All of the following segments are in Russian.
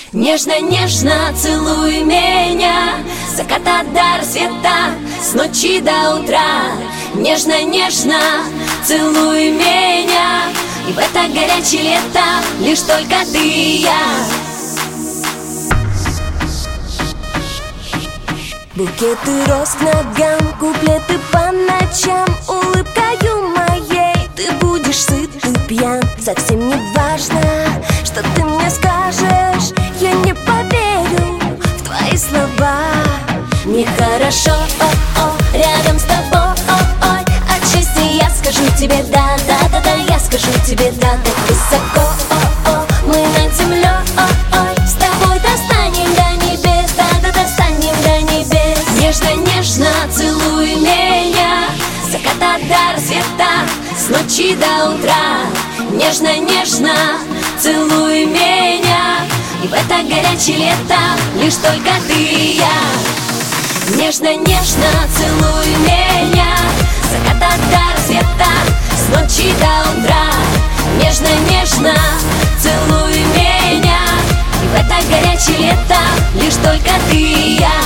Нежно-нежно целуй меня, с заката до рассвета, с ночи до утра. Нежно-нежно целуй меня, и в это горячее лето лишь только ты и я. Букеты роз к ногам, куплеты по ночам, улыбкою моей ты будешь сыт и пьян. Совсем не важно, что ты мне скажешь, я не поверю в твои слова. Мне хорошо, рядом с тобой, от счастья я скажу тебе да, да-да-да, я скажу тебе да. Так высоко, мы над землей, с тобой достанем до небес, да-да-да, достанем до небес. Нежно-нежно целуй меня, с заката до рассвета, с ночи до утра. Нежно-нежно целуй меня, и в это горячее лето лишь только ты и я. Нежно-нежно целуй меня, с заката до рассвета, с ночи до утра. Нежно-нежно целуй меня, и в это горячее лето лишь только ты и я.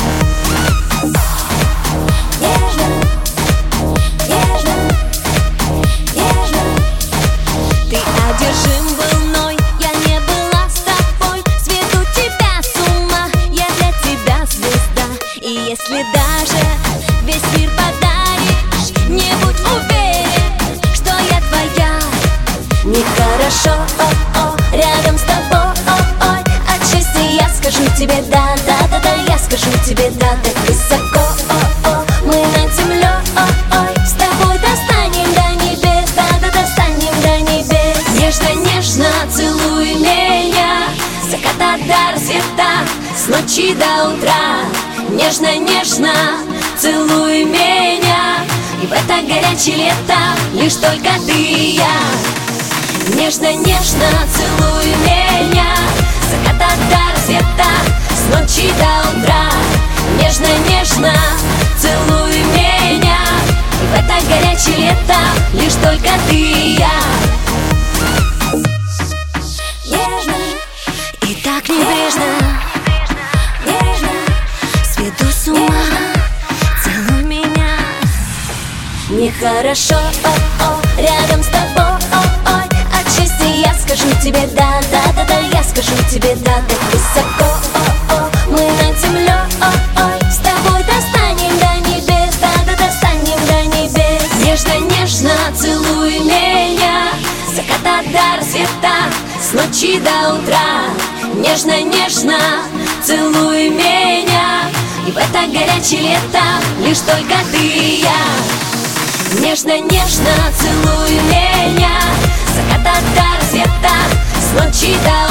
Ты одержим был мной, я не была с тобой. Сведу тебя с ума, я для тебя звезда. И если даже весь мир подаришь, не будь уверен, что я твоя. Мне хорошо, рядом с тобой, от счастья я скажу тебе да, да-да-да, я скажу тебе да. Так высоко, мы над землей, с тобой достанем до небес, да-да-да, достанем до небес. Нежно-нежно целуй меня, с заката до рассвета, с ночи до утра. Нежно-нежно целуй меня, и в это горячее лето лишь только ты и я. Нежно-нежно целуй меня, с заката до рассвета, с ночи до утра. Нежно-нежно целуй меня, и в это горячее лето лишь только ты и я. Нежно и так небрежно, нежно, сведу с ума, целуй меня. Мне хорошо, рядом с тобой, от счастья я скажу тебе да, да-да-да, я скажу тебе да. Так высоко, мы над землей, с тобой достанем до небес, да-да-да, достанем до небес. Нежно-нежно целуй меня, с заката до рассвета, с ночи до утра. Нежно-нежно целуй меня, и в это горячее лето лишь только ты и я. Нежно-нежно целуй меня, с заката до рассвета, с ночи до